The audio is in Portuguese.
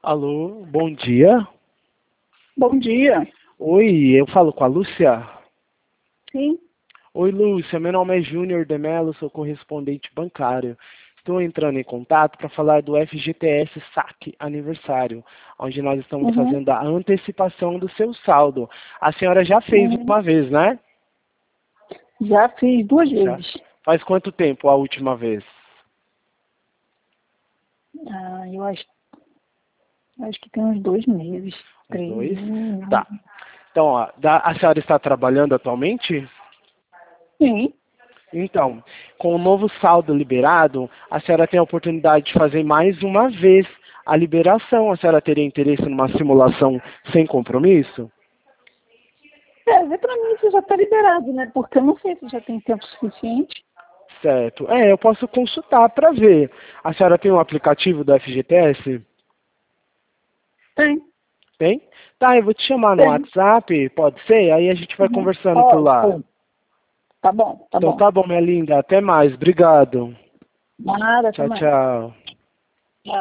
Alô, bom dia. Bom dia. Oi, eu falo com a Lúcia? Sim. Oi, Lúcia, meu nome é Júnior de Mello, sou correspondente bancário. Estou entrando em contato para falar do FGTS Saque Aniversário, onde nós estamos Uhum. fazendo a antecipação do seu saldo. A senhora já fez Uhum. uma vez, né? Já fiz duas Já. vezes. Faz quanto tempo a última vez? Eu acho que tem uns 2 meses, Uns 3 dois? meses. Tá. Então, ó, a senhora está trabalhando atualmente? Sim. Então, com o novo saldo liberado, a senhora tem a oportunidade de fazer mais uma vez a liberação. A senhora teria interesse numa simulação sem compromisso? Vê pra mim se já tá liberado, né? Porque eu não sei se já tem tempo suficiente. Certo. Eu posso consultar para ver. A senhora tem um aplicativo do FGTS? Tem. Tem? Tá, eu vou te chamar no Tem. WhatsApp, pode ser? Aí a gente vai Uhum. conversando por Pode, lá. pode. Tá bom, tá Então bom. tá bom, minha linda. Até mais. Obrigado. Nada, até Tchau, mais. tchau.